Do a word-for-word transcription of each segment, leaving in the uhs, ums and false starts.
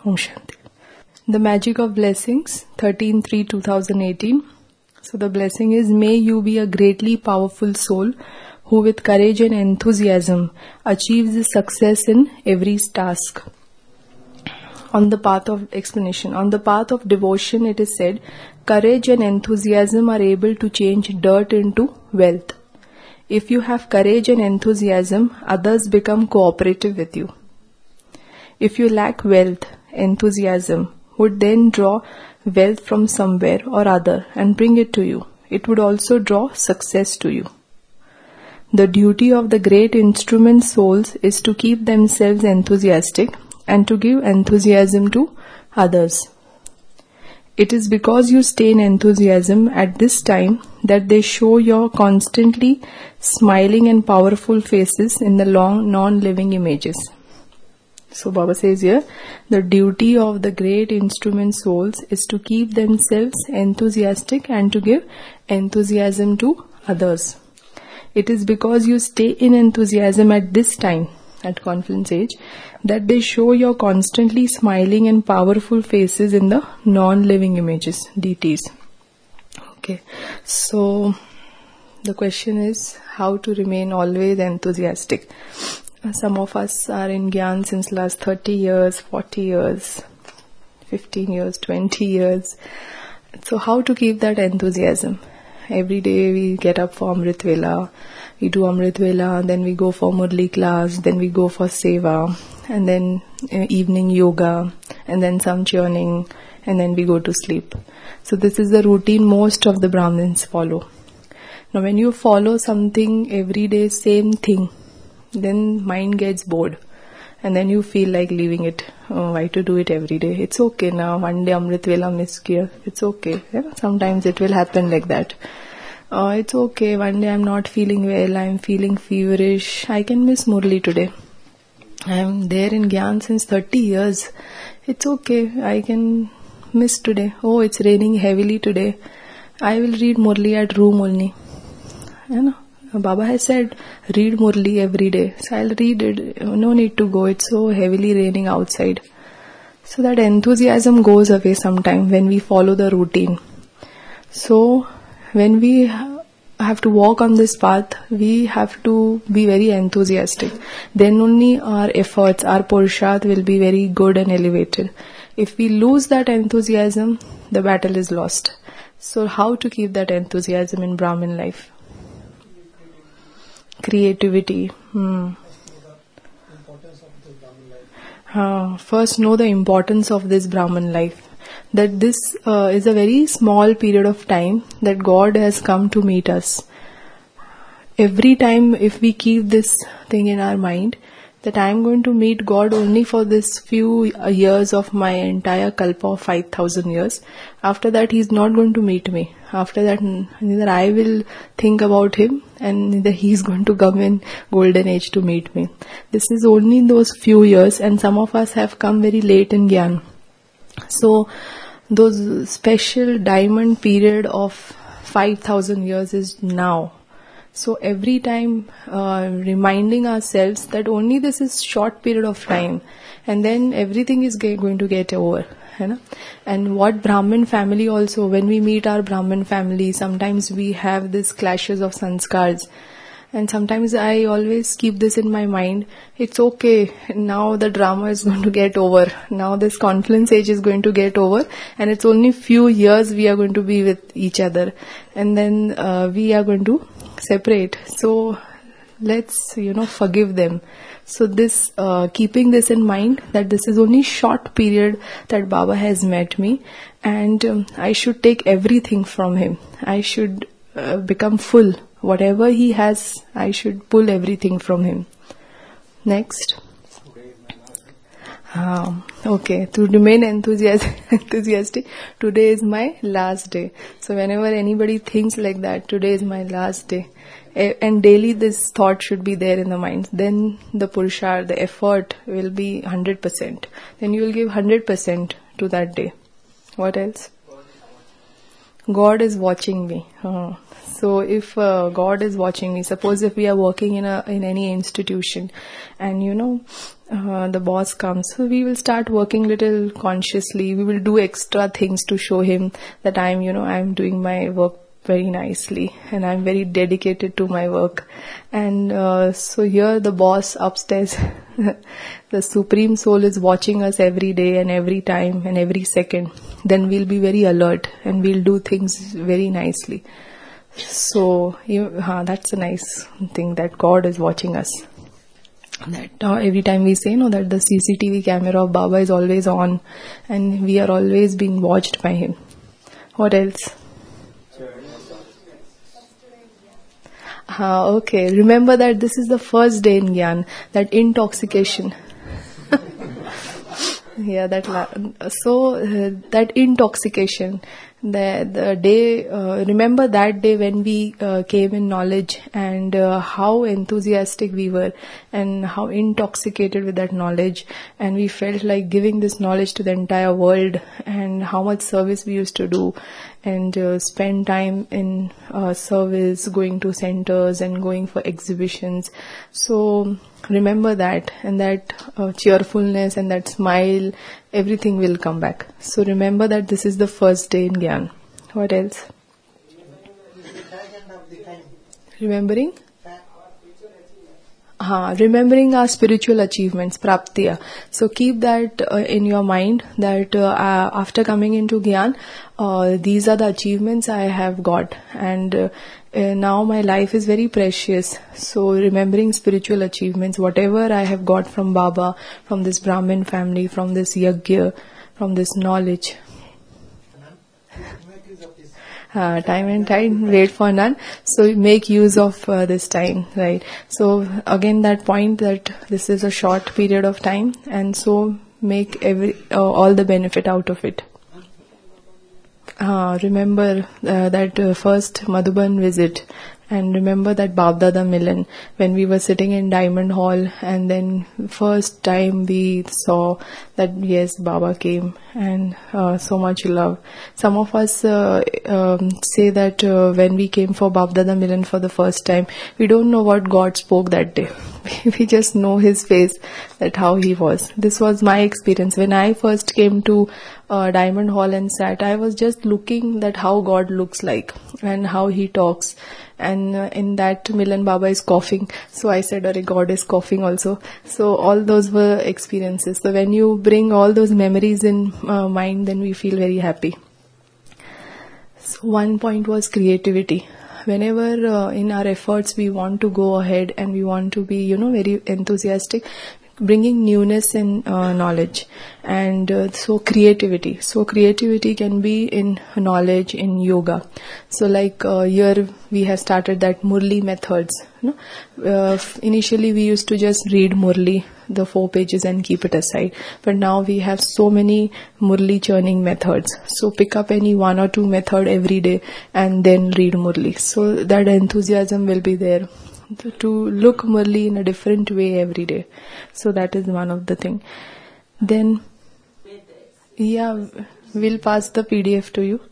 Om Shanti. The magic of blessings, thirteen three twenty eighteen. So the blessing is, may you be a greatly powerful soul who with courage and enthusiasm achieves success in every task. On the path of explanation, on the path of devotion, it is said, courage and enthusiasm are able to change dirt into wealth. If you have courage and enthusiasm, others become cooperative with you. If you lack wealth, enthusiasm would then draw wealth from somewhere or other and bring it to you. It would also draw success to you. The duty of the great instrument souls is to keep themselves enthusiastic and to give enthusiasm to others. It is because you stay in enthusiasm at this time that they show your constantly smiling and powerful faces in the long non-living images. So Baba says here, the duty of the great instrument souls is to keep themselves enthusiastic and to give enthusiasm to others. It is because you stay in enthusiasm at this time, at confluence age, that they show your constantly smiling and powerful faces in the non-living images, deities. Okay, so the question is how to remain always enthusiastic. Some of us are in Gyan since last thirty years, forty years, fifteen years, twenty years. So how to keep that enthusiasm? Every day we get up for Amrit Vela, we do Amrit Vela, then we go for Murli class, then we go for Seva, and then uh, evening yoga, and then some churning, and then we go to sleep. So this is the routine most of the Brahmins follow. Now when you follow something every day, same thing, then mind gets bored and then you feel like leaving it. Oh, why to do it every day? It's okay now. One day Amrit Vela miss kiya. It's okay. Yeah? Sometimes it will happen like that. Oh, it's okay. One day I'm not feeling well. I'm feeling feverish. I can miss Murli today. I'm there in Gyan since thirty years. It's okay. I can miss today. Oh, it's raining heavily today. I will read Murli at room only. You know? Baba has said, read Murli every day. So I'll read it. No need to go. It's so heavily raining outside. So that enthusiasm goes away sometime when we follow the routine. So when we have to walk on this path, we have to be very enthusiastic. Then only our efforts, our Purusharth will be very good and elevated. If we lose that enthusiasm, the battle is lost. So how to keep that enthusiasm in Brahmin life? Creativity. Hmm. Uh, first know the importance of this Brahman life. That this uh, is a very small period of time that God has come to meet us. Every time if we keep this thing in our mind, that I am going to meet God only for this few years of my entire kalpa of five thousand years. After that He is not going to meet me. After that neither I will think about Him and neither He is going to come in golden age to meet me. This is only those few years, and some of us have come very late in Gyan. So those special diamond period of five thousand years is now. So every time uh, reminding ourselves that only this is short period of time and then everything is ge- going to get over. You know? And what Brahmin family also, when we meet our Brahmin family, sometimes we have this clashes of sanskars. And sometimes I always keep this in my mind. It's okay. Now the drama is going to get over. Now this confluence age is going to get over. And it's only few years we are going to be with each other. And then uh, we are going to separate. So let's, you know, forgive them. So this, uh, keeping this in mind, that this is only short period that Baba has met me. And um, I should take everything from him. I should uh, become full. Whatever he has, I should pull everything from him. Next. Um, okay, to remain enthusiastic, enthusiastic, today is my last day. So whenever anybody thinks like that, today is my last day. And daily this thought should be there in the mind. Then the Purusharth, the effort will be one hundred percent. Then you will give one hundred percent to that day. What else? God is watching me. Oh. So if uh, God is watching me, suppose if we are working in a in any institution, and you know, uh, the boss comes, so we will start working little consciously. We will do extra things to show him that I'm, you know, I'm doing my work very nicely and I'm very dedicated to my work. And uh, so here the boss upstairs, the Supreme Soul is watching us every day and every time and every second. Then we'll be very alert and we'll do things very nicely. So you, uh, that's a nice thing, that God is watching us. That uh, every time we say no, that the C C T V camera of Baba is always on and we are always being watched by him. What else? Ah, okay. Remember that this is the first day in Gyan, that intoxication. yeah, that la- so uh, that intoxication. The the day. Uh, remember that day when we uh, came in knowledge and uh, how enthusiastic we were and how intoxicated with that knowledge, and we felt like giving this knowledge to the entire world, and how much service we used to do. And uh, spend time in uh, service, going to centers and going for exhibitions. So remember that, and that uh, cheerfulness and that smile, everything will come back. So remember that this is the first day in Gyan. What else? Remembering? Uh, remembering our spiritual achievements, praptiya. So keep that uh, in your mind that uh, uh, after coming into Gyan, uh, these are the achievements I have got, and uh, uh, now my life is very precious. So remembering spiritual achievements, whatever I have got from Baba, from this Brahmin family, from this yajna, from this knowledge. Uh, time and time, wait for none. So make use of uh, this time, right? So again, that point that this is a short period of time, and so make every uh, all the benefit out of it. Uh, remember uh, that uh, first Madhuban visit, and remember that Babdada Milan when we were sitting in Diamond Hall, and then first time we saw that yes, Baba came, and uh, so much love. Some of us uh, um, say that uh, when we came for Babdada Milan for the first time, we don't know what God spoke that day. We just know his face, that how he was. This was my experience. When I first came to uh, Diamond Hall and sat, I was just looking that how God looks like and how he talks. And uh, in that Milan Baba is coughing. So I said, Arey, God is coughing also. So all those were experiences. So when you bring all those memories in uh, mind, then we feel very happy. So one point was creativity. Whenever uh, in our efforts we want to go ahead and we want to be, you know, very enthusiastic, bringing newness and uh, knowledge, and uh, so creativity. So creativity can be in knowledge, in yoga. So like uh, here we have started that Murli methods. You know? uh, initially we used to just read Murli, the four pages, and keep it aside. But now we have so many Murli churning methods. So pick up any one or two method every day and then read Murli. So that enthusiasm will be there to look Murli in a different way every day. So that is one of the thing. Then, yeah, we'll pass the P D F to you.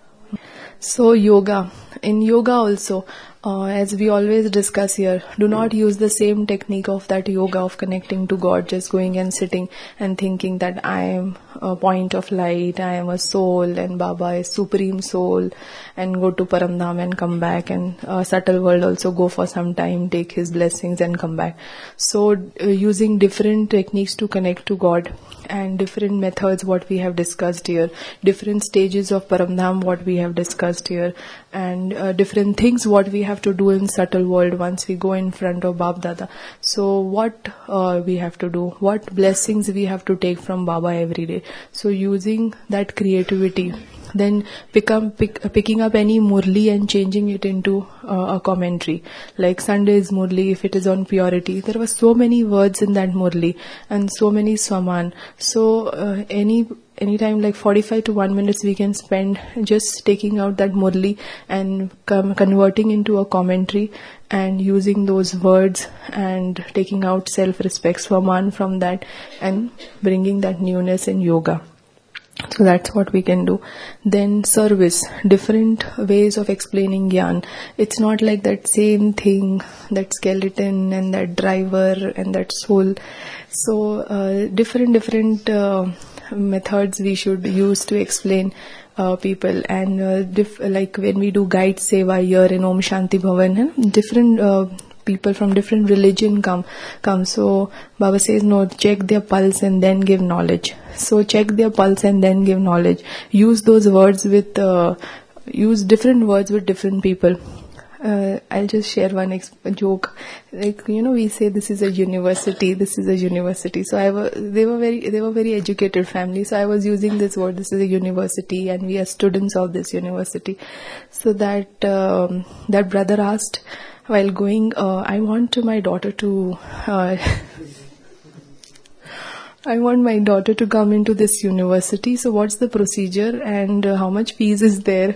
So yoga. In yoga also, uh, as we always discuss here, do not use the same technique of that yoga of connecting to God, just going and sitting and thinking that I am a point of light, I am a soul, and Baba is supreme soul, and go to Paramdham and come back, and uh, subtle world also go for some time, take his blessings and come back. So uh, using different techniques to connect to God, and different methods what we have discussed here, different stages of Paramdham what we have discussed here, and uh, different things what we have to do in subtle world once we go in front of Bab Dada. So what uh, we have to do, what blessings we have to take from Baba every day. So using that creativity, then pick up, pick, uh, picking up any Murli and changing it into uh, a commentary. Like Sunday's Murli, if it is on purity, there were so many words in that Murli and so many Swaman. So uh, any anytime like forty-five to one minutes we can spend just taking out that Murli and com- converting into a commentary and using those words and taking out self-respect, Swaman from that, and bringing that newness in yoga. So that's what we can do. Then service, different ways of explaining Gyan. It's not like that same thing, that skeleton and that driver and that soul. So uh, different, different uh, methods we should use to explain uh, people. And uh, diff- like when we do guide seva here in Om Shanti Bhavan, eh, different uh, people from different religion come come so Baba says, no, check their pulse and then give knowledge. So check their pulse and then give knowledge. Use those words with uh, use different words with different people. uh, I'll just share one ex- joke. Like, you know, we say this is a university, this is a university. So I was, they were very, they were very educated family. So I was using this word, this is a university, and we are students of this university. So that um, that brother asked, while going, uh, I want my daughter to, uh, I want my daughter to come into this university. So what's the procedure and uh, how much fees is there?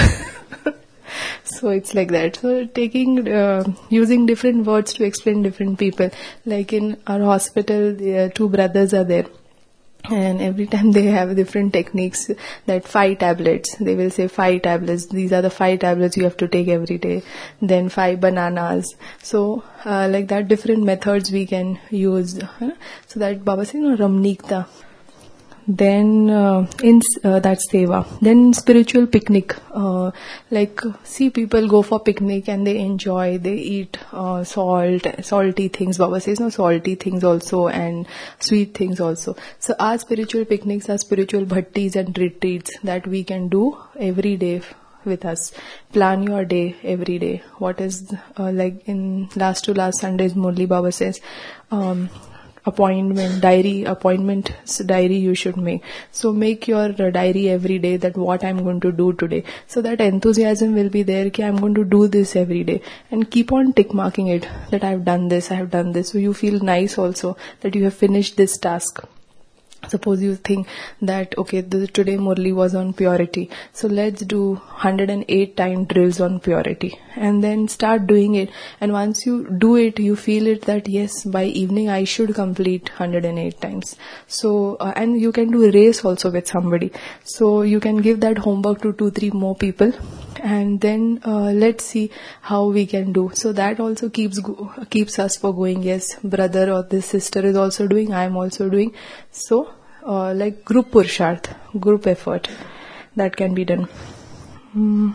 So it's like that. So taking, uh, using different words to explain different people. Like in our hospital, there are two brothers are there. And every time they have different techniques, that five tablets, they will say five tablets, these are the five tablets you have to take every day, then five bananas. So uh, like that, different methods we can use. Huh? So that Baba says, no, Ramnikta. Then uh, in uh, that seva, then spiritual picnic, uh, like see people go for picnic and they enjoy, they eat uh, salt, salty things. Baba says no, salty things also and sweet things also. So our spiritual picnics are spiritual bhattis and retreats that we can do every day with us. Plan your day every day. What is uh, like in last to last Sundays, Murli Baba says, um, appointment diary appointment diary you should make. So make your uh, diary every day, that what I'm going to do today, so that enthusiasm will be there, ki I'm going to do this every day, and keep on tick marking it, that I've done this, I have done this. So you feel nice also that you have finished this task. Suppose you think that, okay, this, today Murli was on purity, so let's do one hundred eight time drills on purity, and then start doing it. And once you do it, you feel it that yes, by evening I should complete one hundred eight times. So uh, and you can do a race also with somebody, so you can give that homework to two three more people, and then uh, let's see how we can do. So that also keeps go- keeps us for going. Yes, brother or this sister is also doing, I am also doing. So uh, like group pursharth, group effort, that can be done. Mm.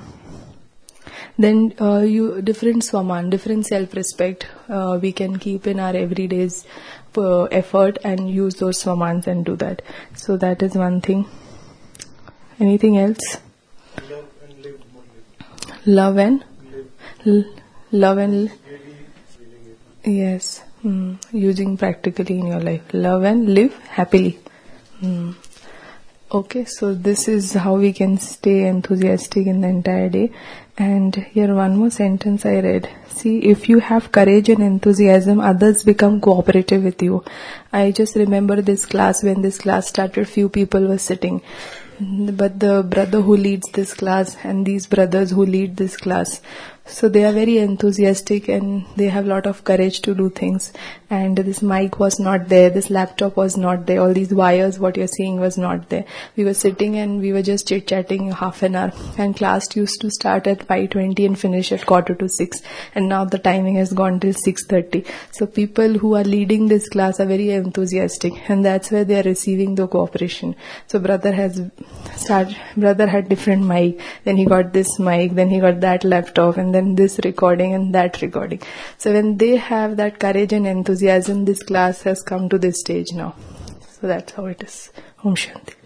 Then uh, you different swaman, different self-respect uh, we can keep in our everyday's uh, effort, and use those swamans and do that. So that is one thing. Anything else? Love and live more. Love and Live. L- love and Really feeling it. yes, mm, using practically in your life. Love and live happily. Mm. Okay, so this is how we can stay enthusiastic in the entire day. And here one more sentence I read. See, if you have courage and enthusiasm, others become cooperative with you. I just remember this class, when this class started, few people were sitting. But the brother who leads this class and these brothers who lead this class, so they are very enthusiastic and they have a lot of courage to do things. And this mic was not there, this laptop was not there, all these wires, what you're seeing was not there. We were sitting and we were just chit-chatting half an hour, and class used to start at five twenty and finish at quarter to six, and now the timing has gone till six thirty. So people who are leading this class are very enthusiastic, and that's where they are receiving the cooperation. So brother has start, brother had different mic, then he got this mic, then he got that laptop, and then this recording and that recording. So when they have that courage and enthusiasm, this class has come to this stage now. So that's how it is. Om Shanti.